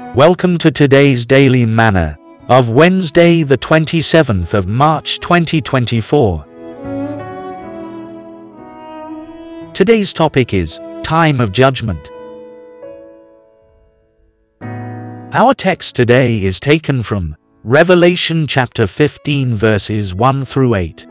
Welcome to today's Daily Manna of Wednesday, the 27th of March 2024. Today's topic is Time of Judgment. Our text today is taken from Revelation chapter 15 verses 1 through 8.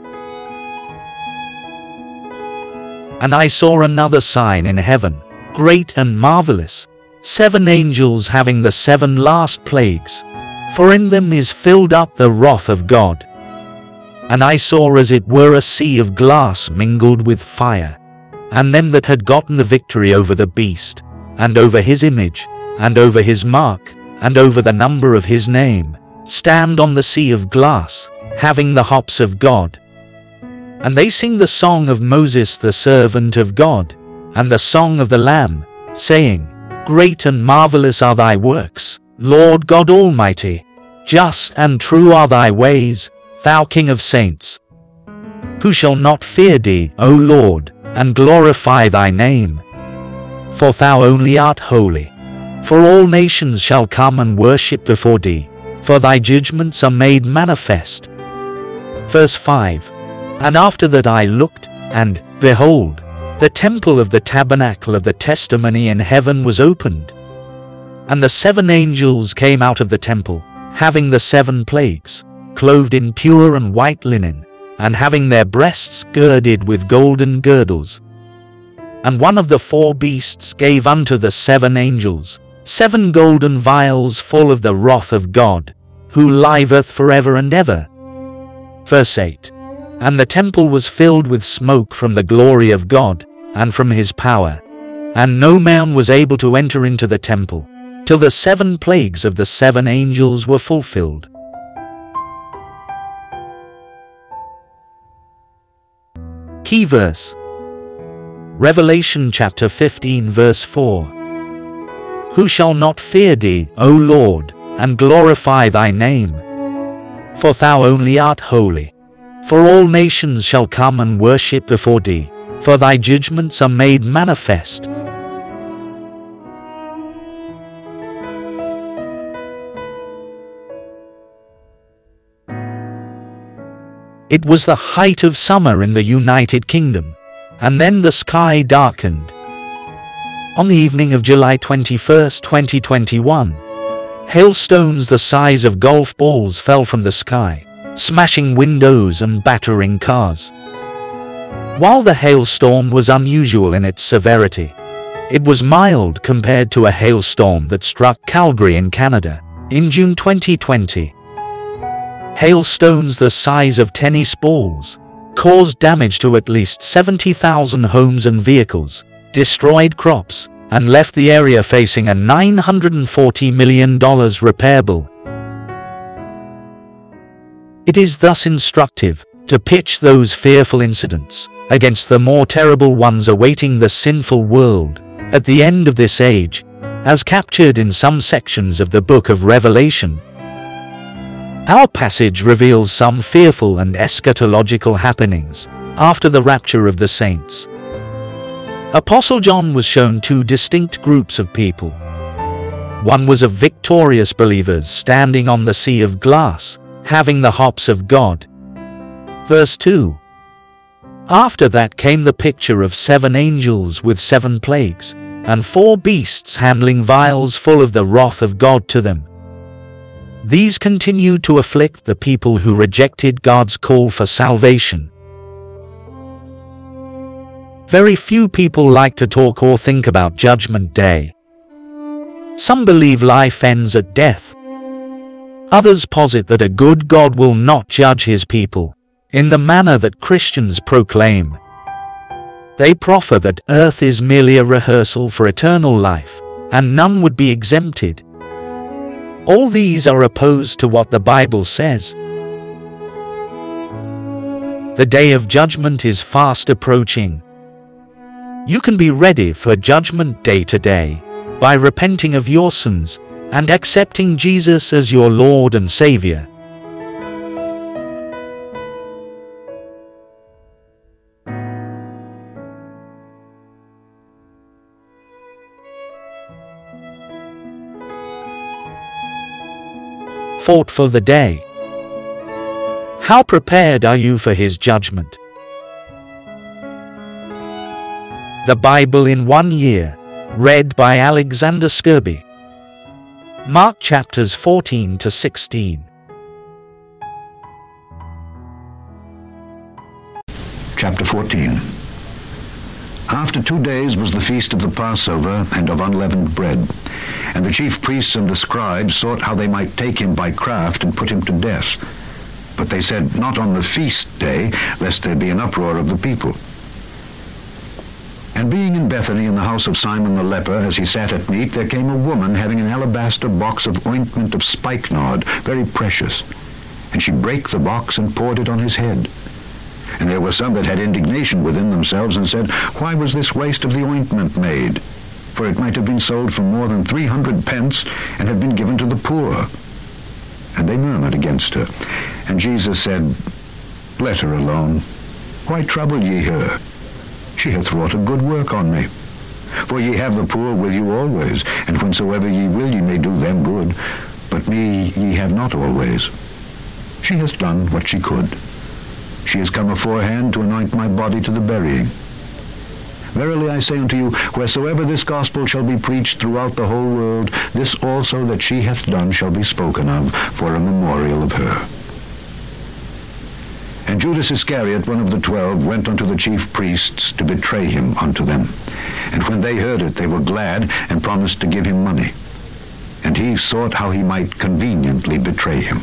And I saw another sign in heaven, great and marvelous, 7 angels having the 7 last plagues, for in them is filled up the wrath of God. And I saw as it were a sea of glass mingled with fire, and them that had gotten the victory over the beast, and over his image, and over his mark, and over the number of his name, stand on the sea of glass, having the harps of God. And they sing the song of Moses the servant of God, and the song of the Lamb, saying, Great and marvelous are thy works, Lord God Almighty. Just and true are thy ways, thou King of saints. Who shall not fear thee, O Lord, and glorify thy name? For thou only art holy. For all nations shall come and worship before thee, for thy judgments are made manifest. Verse 5. And after that I looked, and, behold, the temple of the tabernacle of the testimony in heaven was opened. And the 7 angels came out of the temple, having the 7 plagues, clothed in pure and white linen, and having their breasts girded with golden girdles. And one of the 4 beasts gave unto the 7 angels 7 golden vials full of the wrath of God, who liveth forever and ever. Verse 8. And the temple was filled with smoke from the glory of God, and from his power. And no man was able to enter into the temple, till the 7 plagues of the 7 angels were fulfilled. Key verse. Revelation chapter 15 verse 4. Who shall not fear thee, O Lord, and glorify thy name? For thou only art holy. For all nations shall come and worship before thee, for thy judgments are made manifest. It was the height of summer in the United Kingdom, and then the sky darkened. On the evening of July 21, 2021, hailstones the size of golf balls fell from the sky, smashing windows and battering cars. While the hailstorm was unusual in its severity, it was mild compared to a hailstorm that struck Calgary in Canada in June 2020. Hailstones the size of tennis balls caused damage to at least 70,000 homes and vehicles, destroyed crops, and left the area facing a $940 million repair bill. It is thus instructive to pitch those fearful incidents against the more terrible ones awaiting the sinful world at the end of this age, as captured in some sections of the book of Revelation. Our passage reveals some fearful and eschatological happenings after the rapture of the saints. Apostle John was shown 2 distinct groups of people. One was of victorious believers standing on the sea of glass, having the harps of God. Verse 2. After that came the picture of 7 angels with 7 plagues, and 4 beasts handling vials full of the wrath of God to them. These continued to afflict the people who rejected God's call for salvation. Very few people like to talk or think about Judgment Day. Some believe life ends at death. Others posit that a good God will not judge his people in the manner that Christians proclaim. They proffer that earth is merely a rehearsal for eternal life, and none would be exempted. All these are opposed to what the Bible says. The day of judgment is fast approaching. You can be ready for Judgment Day today by repenting of your sins and accepting Jesus as your Lord and Savior. fought for the day. How prepared are you for his judgment? The Bible in 1 year, read by Alexander Skirby. Mark chapters 14 to 16. Chapter 14. After 2 days was the feast of the Passover and of unleavened bread. And the chief priests and the scribes sought how they might take him by craft and put him to death. But they said, not on the feast day, lest there be an uproar of the people. And being in Bethany in the house of Simon the leper, as he sat at meat, there came a woman having an alabaster box of ointment of spikenard, very precious. And she brake the box and poured it on his head. And there were some that had indignation within themselves, and said, Why was this waste of the ointment made? For it might have been sold for more than 300 pence, and have been given to the poor. And they murmured against her. And Jesus said, Let her alone. Why trouble ye her? She hath wrought a good work on me. For ye have the poor with you always, and whensoever ye will ye may do them good. But me ye have not always. She hath done what she could. She is come aforehand to anoint my body to the burying. Verily I say unto you, wheresoever this gospel shall be preached throughout the whole world, this also that she hath done shall be spoken of for a memorial of her. And Judas Iscariot, one of the 12, went unto the chief priests to betray him unto them. And when they heard it, they were glad, and promised to give him money. And he sought how he might conveniently betray him.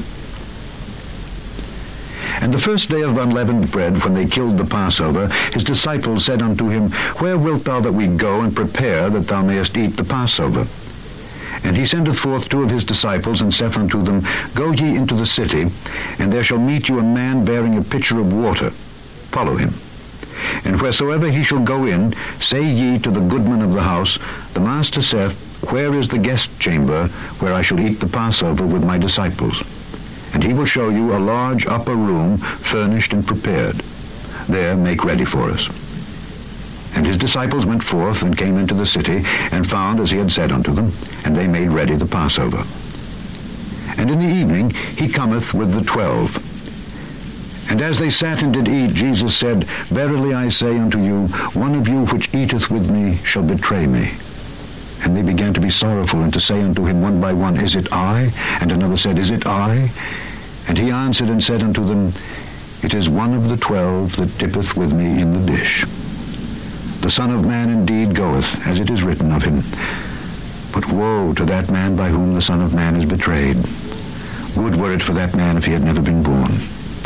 And the first day of unleavened bread, when they killed the Passover, his disciples said unto him, Where wilt thou that we go and prepare that thou mayest eat the Passover? And he sendeth forth 2 of his disciples, and saith unto them, Go ye into the city, and there shall meet you a man bearing a pitcher of water. Follow him. And wheresoever he shall go in, say ye to the goodman of the house, The master saith, Where is the guest chamber, where I shall eat the Passover with my disciples? And he will show you a large upper room, furnished and prepared. There make ready for us. And his disciples went forth, and came into the city, and found as he had said unto them, and they made ready the Passover. And in the evening he cometh with the 12. And as they sat and did eat, Jesus said, Verily I say unto you, one of you which eateth with me shall betray me. And they began to be sorrowful, and to say unto him one by one, Is it I? And another said, Is it I? And he answered and said unto them, It is one of the 12 that dippeth with me in the dish. The Son of Man indeed goeth, as it is written of him. But woe to that man by whom the Son of Man is betrayed. Would were it for that man if he had never been born.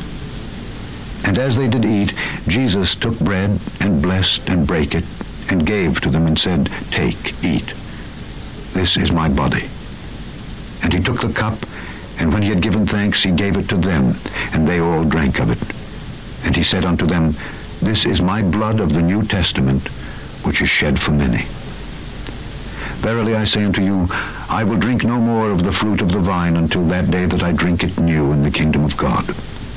And as they did eat, Jesus took bread, and blessed, and brake it, and gave to them, and said, Take, eat. This is my body. And he took the cup, and when he had given thanks, he gave it to them, and they all drank of it. And he said unto them, This is my blood of the New Testament, which is shed for many. Verily I say unto you, I will drink no more of the fruit of the vine until that day that I drink it new in the kingdom of God.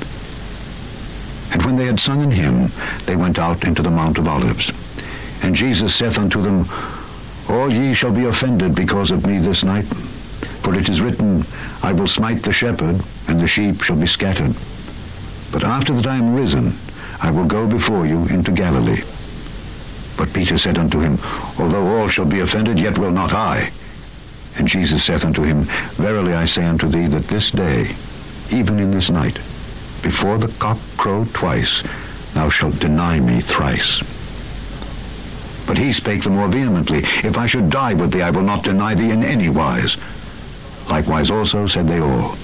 And when they had sung an hymn, they went out into the Mount of Olives. And Jesus saith unto them, All ye shall be offended because of me this night. For it is written, I will smite the shepherd, and the sheep shall be scattered. But after that I am risen, I will go before you into Galilee. But Peter said unto him, Although all shall be offended, yet will not I. And Jesus saith unto him, Verily I say unto thee, that this day, even in this night, before the cock crow twice, thou shalt deny me thrice. But he spake the more vehemently, If I should die with thee, I will not deny thee in any wise. Likewise also said they all.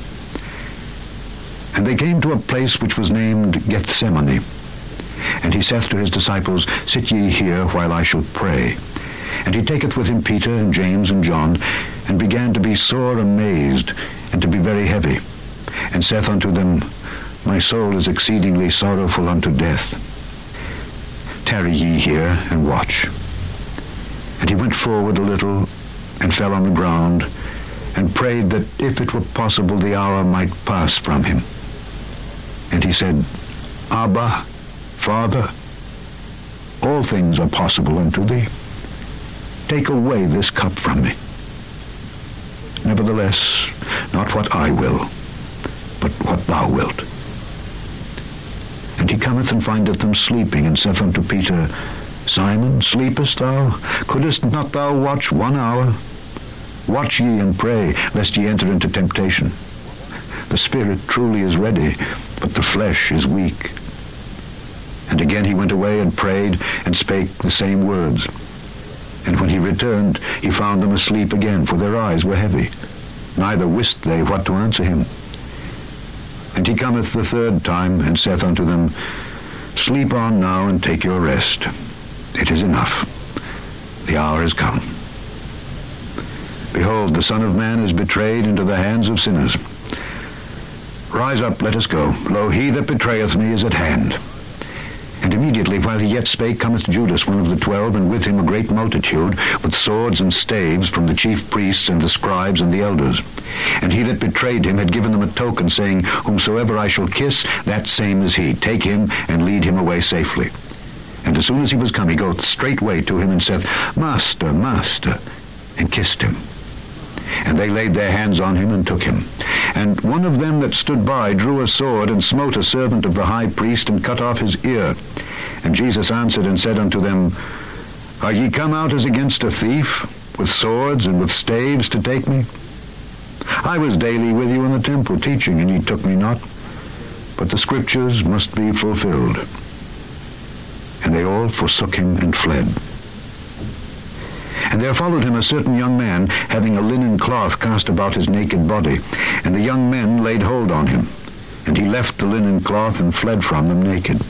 And they came to a place which was named Gethsemane. And he saith to his disciples, Sit ye here while I shall pray. And he taketh with him Peter and James and John, and began to be sore amazed, and to be very heavy, and saith unto them, My soul is exceedingly sorrowful unto death. Tarry ye here, and watch. And he went forward a little, and fell on the ground, and prayed that if it were possible the hour might pass from him. And he said, Abba, Father, all things are possible unto thee. Take away this cup from me. Nevertheless, not what I will, And he cometh and findeth them sleeping, and saith unto Peter, Simon, sleepest thou? Couldest not thou watch 1 hour? Watch ye and pray, lest ye enter into temptation. The spirit truly is ready, but the flesh is weak. And again he went away and prayed, and spake the same words. And when he returned, he found them asleep again, for their eyes were heavy. Neither wist they what to answer him. And he cometh the third time, and saith unto them, Sleep on now, and take your rest. It is enough. The hour is come. Behold, the Son of Man is betrayed into the hands of sinners. Rise up, let us go. Lo, he that betrayeth me is at hand. And immediately, while he yet spake, cometh Judas, one of the 12, and with him a great multitude, with swords and staves, from the chief priests and the scribes and the elders. And he that betrayed him had given them a token, saying, Whomsoever I shall kiss, that same is he. Take him, and lead him away safely. And as soon as he was come, he goeth straightway to him, and saith, Master, Master, and kissed him. And they laid their hands on him, and took him. And one of them that stood by drew a sword, and smote a servant of the high priest, and cut off his ear. And Jesus answered and said unto them, Are ye come out as against a thief, with swords and with staves to take me? I was daily with you in the temple teaching, and ye took me not. But the scriptures must be fulfilled. And they all forsook him and fled. And there followed him a certain young man, having a linen cloth cast about his naked body. And the young men laid hold on him. And he left the linen cloth and fled from them naked.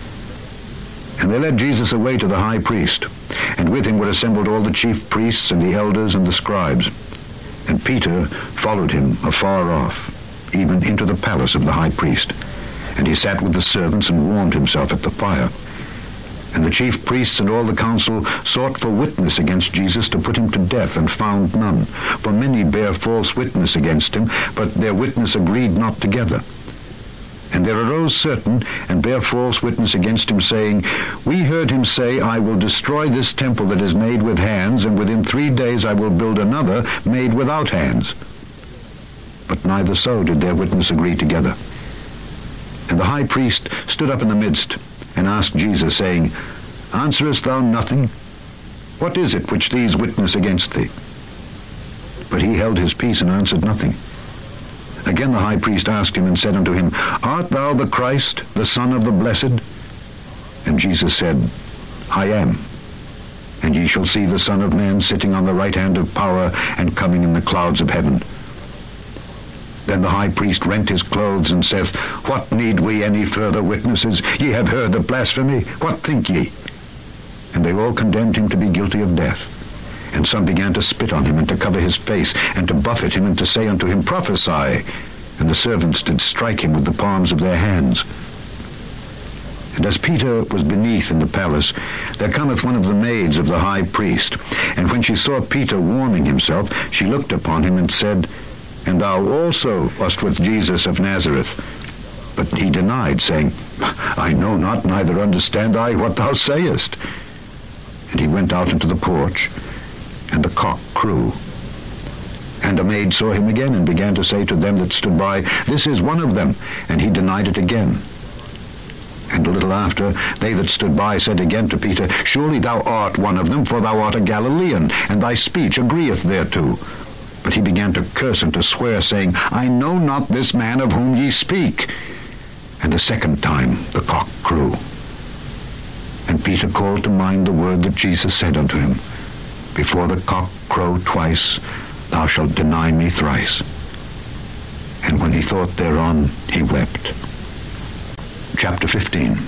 And they led Jesus away to the high priest. And with him were assembled all the chief priests and the elders and the scribes. And Peter followed him afar off, even into the palace of the high priest. And he sat with the servants and warmed himself at the fire. And the chief priests and all the council sought for witness against Jesus to put him to death, and found none. For many bare false witness against him, but their witness agreed not together. And there arose certain, and bare false witness against him, saying, We heard him say, I will destroy this temple that is made with hands, and within 3 days I will build another made without hands. But neither so did their witness agree together. And the high priest stood up in the midst, and asked Jesus, saying, Answerest thou nothing? What is it which these witness against thee? But he held his peace and answered nothing. Again the high priest asked him and said unto him, Art thou the Christ, the Son of the Blessed? And Jesus said, I am. And ye shall see the Son of Man sitting on the right hand of power, and coming in the clouds of heaven. Then the high priest rent his clothes, and saith, What need we any further witnesses? Ye have heard the blasphemy. What think ye? And they all condemned him to be guilty of death. And some began to spit on him, and to cover his face, and to buffet him, and to say unto him, Prophesy. And the servants did strike him with the palms of their hands. And as Peter was beneath in the palace, there cometh one of the maids of the high priest. And when she saw Peter warming himself, she looked upon him, and said, And thou also wast with Jesus of Nazareth. But he denied, saying, I know not, neither understand I what thou sayest. And he went out into the porch, and the cock crew. And a maid saw him again, and began to say to them that stood by, This is one of them. And he denied it again. And a little after, they that stood by said again to Peter, Surely thou art one of them, for thou art a Galilean, and thy speech agreeth thereto. But he began to curse and to swear, saying, I know not this man of whom ye speak. And the second time the cock crew. And Peter called to mind the word that Jesus said unto him, Before the cock crow twice, thou shalt deny me thrice. And when he thought thereon, he wept. Chapter 15.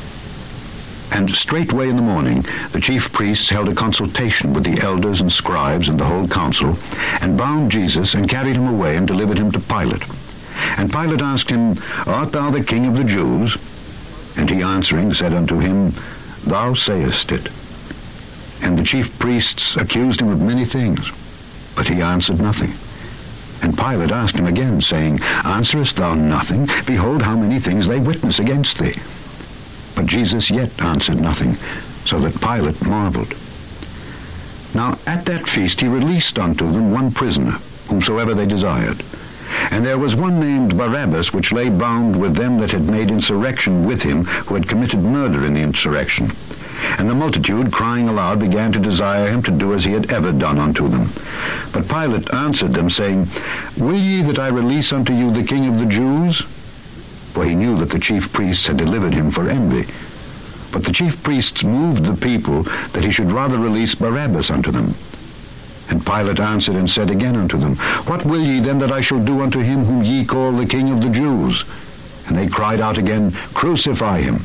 And straightway in the morning the chief priests held a consultation with the elders and scribes and the whole council, and bound Jesus, and carried him away, and delivered him to Pilate. And Pilate asked him, Art thou the king of the Jews? And he answering said unto him, Thou sayest it. And the chief priests accused him of many things, but he answered nothing. And Pilate asked him again, saying, Answerest thou nothing? Behold, how many things they witness against thee. But Jesus yet answered nothing, so that Pilate marveled. Now at that feast he released unto them one prisoner, whomsoever they desired. And there was one named Barabbas, which lay bound with them that had made insurrection with him, who had committed murder in the insurrection. And the multitude, crying aloud, began to desire him to do as he had ever done unto them. But Pilate answered them, saying, Will ye that I release unto you the King of the Jews? For he knew that the chief priests had delivered him for envy. But the chief priests moved the people that he should rather release Barabbas unto them. And Pilate answered and said again unto them, What will ye then that I shall do unto him whom ye call the King of the Jews? And they cried out again, Crucify him.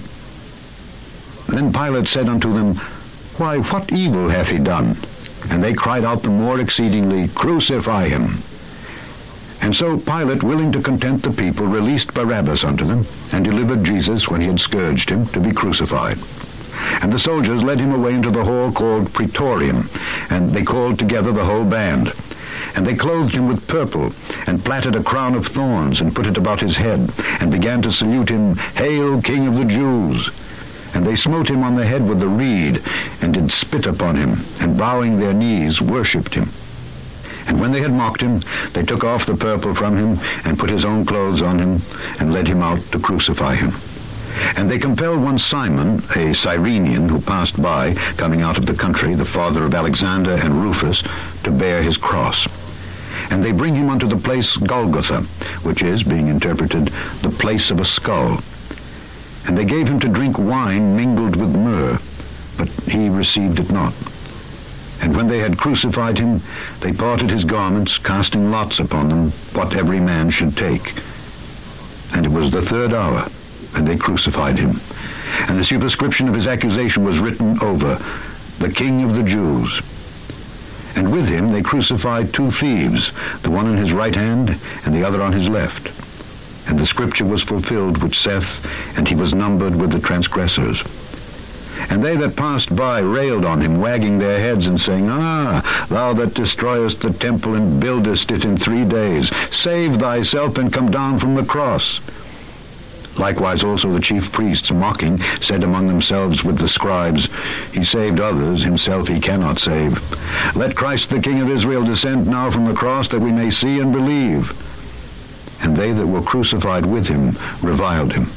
Then Pilate said unto them, Why, what evil hath he done? And they cried out the more exceedingly, Crucify him. And so Pilate, willing to content the people, released Barabbas unto them, and delivered Jesus, when he had scourged him, to be crucified. And the soldiers led him away into the hall called Praetorium, and they called together the whole band. And they clothed him with purple, and platted a crown of thorns, and put it about his head, and began to salute him, Hail, King of the Jews! And they smote him on the head with a reed, and did spit upon him, and bowing their knees worshipped him. And when they had mocked him, they took off the purple from him, and put his own clothes on him, and led him out to crucify him. And they compelled one Simon, a Cyrenian, who passed by, coming out of the country, the father of Alexander and Rufus, to bear his cross. And they bring him unto the place Golgotha, which is, being interpreted, the place of a skull. And they gave him to drink wine mingled with myrrh, but he received it not. And when they had crucified him, they parted his garments, casting lots upon them, what every man should take. And it was the third hour, and they crucified him. And the superscription of his accusation was written over, The King of the Jews. And with him they crucified two thieves, the one on his right hand, and the other on his left. And the scripture was fulfilled which saith, And he was numbered with the transgressors. And they that passed by railed on him, wagging their heads, and saying, Ah, thou that destroyest the temple and buildest it in 3 days, save thyself and come down from the cross. Likewise also the chief priests, mocking, said among themselves with the scribes, He saved others, himself he cannot save. Let Christ the King of Israel descend now from the cross, that we may see and believe. And they that were crucified with him reviled him.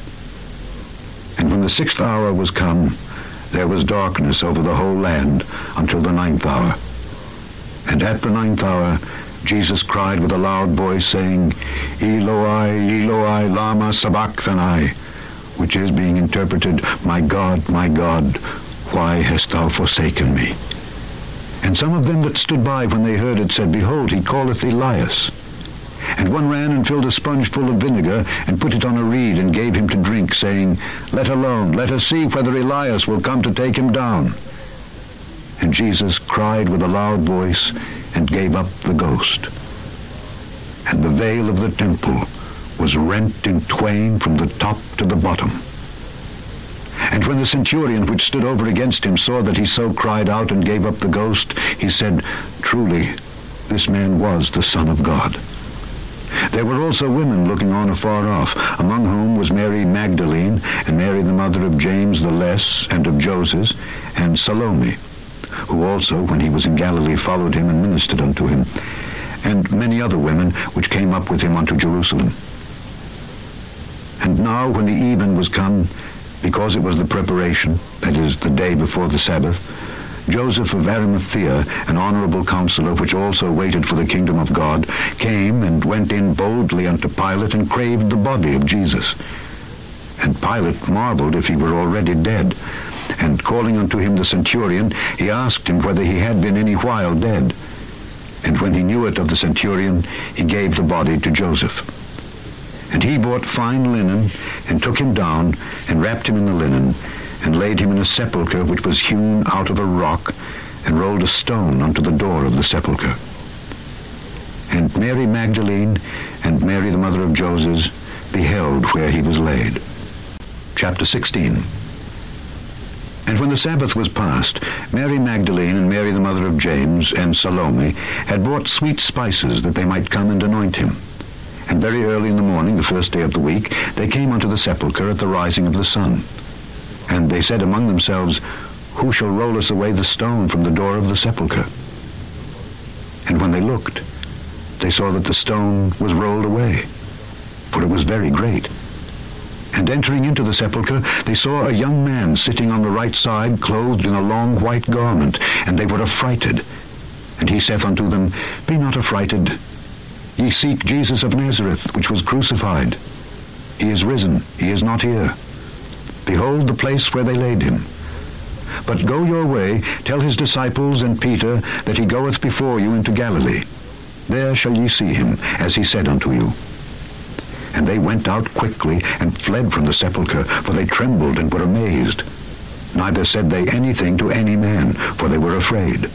And when the 6th hour was come, there was darkness over the whole land until the 9th hour. And at the 9th hour Jesus cried with a loud voice, saying, Eloi, Eloi, lama sabachthani, which is, being interpreted, my God, why hast thou forsaken me? And some of them that stood by when they heard it said, Behold, he calleth Elias. And one ran and filled a sponge full of vinegar, and put it on a reed, and gave him to drink, saying, Let alone, let us see whether Elias will come to take him down. And Jesus cried with a loud voice, and gave up the ghost. And the veil of the temple was rent in twain from the top to the bottom. And when the centurion which stood over against him saw that he so cried out and gave up the ghost, he said, Truly, this man was the Son of God. There were also women looking on afar off, among whom was Mary Magdalene, and Mary the mother of James the Less, and of Joses, and Salome, who also, when he was in Galilee, followed him and ministered unto him, and many other women which came up with him unto Jerusalem. And now when the even was come, because it was the preparation, that is, the day before the Sabbath, Joseph of Arimathea, an honorable counselor, which also waited for the kingdom of God, came and went in boldly unto Pilate, and craved the body of Jesus. And Pilate marveled if he were already dead. And calling unto him the centurion, he asked him whether he had been any while dead. And when he knew it of the centurion, he gave the body to Joseph. And he bought fine linen, and took him down, and wrapped him in the linen, and laid him in a sepulchre which was hewn out of a rock, and rolled a stone unto the door of the sepulchre. And Mary Magdalene and Mary the mother of Joses beheld where he was laid. Chapter 16. And when the Sabbath was past, Mary Magdalene and Mary the mother of James and Salome had bought sweet spices, that they might come and anoint him. And very early in the morning, the first day of the week, they came unto the sepulchre at the rising of the sun. And they said among themselves, Who shall roll us away the stone from the door of the sepulchre? And when they looked, they saw that the stone was rolled away, for it was very great. And entering into the sepulchre, they saw a young man sitting on the right side, clothed in a long white garment, and they were affrighted. And he saith unto them, Be not affrighted. Ye seek Jesus of Nazareth, which was crucified. He is risen, he is not here. Behold the place where they laid him. But go your way, tell his disciples and Peter that he goeth before you into Galilee. There shall ye see him, as he said unto you. And they went out quickly and fled from the sepulchre, for they trembled and were amazed. Neither said they anything to any man, for they were afraid.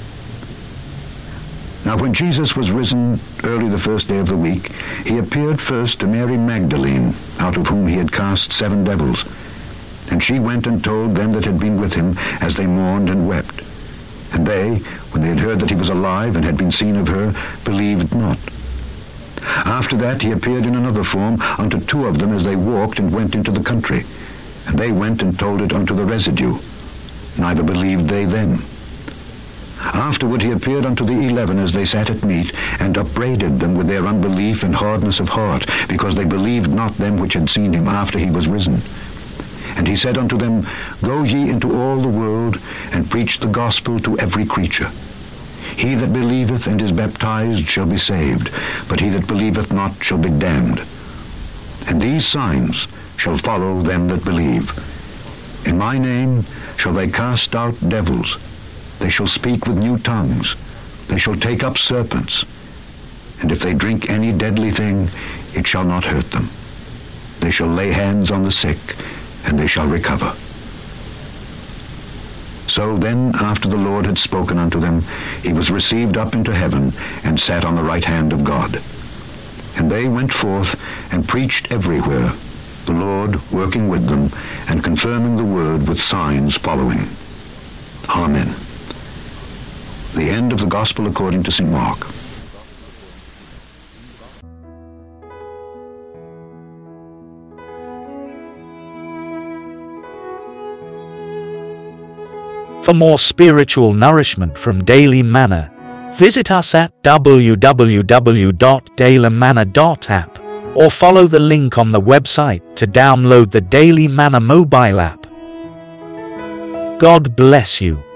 Now when Jesus was risen early the first day of the week, he appeared first to Mary Magdalene, out of whom he had cast 7 devils. And she went and told them that had been with him, as they mourned and wept. And they, when they had heard that he was alive and had been seen of her, believed not. After that he appeared in another form unto 2 of them as they walked and went into the country. And they went and told it unto the residue. Neither believed they them. Afterward he appeared unto the 11 as they sat at meat, and upbraided them with their unbelief and hardness of heart, because they believed not them which had seen him after he was risen. And he said unto them, Go ye into all the world, and preach the gospel to every creature. He that believeth and is baptized shall be saved, but he that believeth not shall be damned. And these signs shall follow them that believe. In my name shall they cast out devils. They shall speak with new tongues. They shall take up serpents. And if they drink any deadly thing, it shall not hurt them. They shall lay hands on the sick, and they shall recover. So then, after the Lord had spoken unto them, he was received up into heaven, and sat on the right hand of God. And they went forth and preached everywhere, the Lord working with them, and confirming the word with signs following. Amen. The end of the Gospel according to St. Mark. For more spiritual nourishment from Daily Manna, visit us at www.dailymanna.app or follow the link on the website to download the Daily Manna mobile app. God bless you.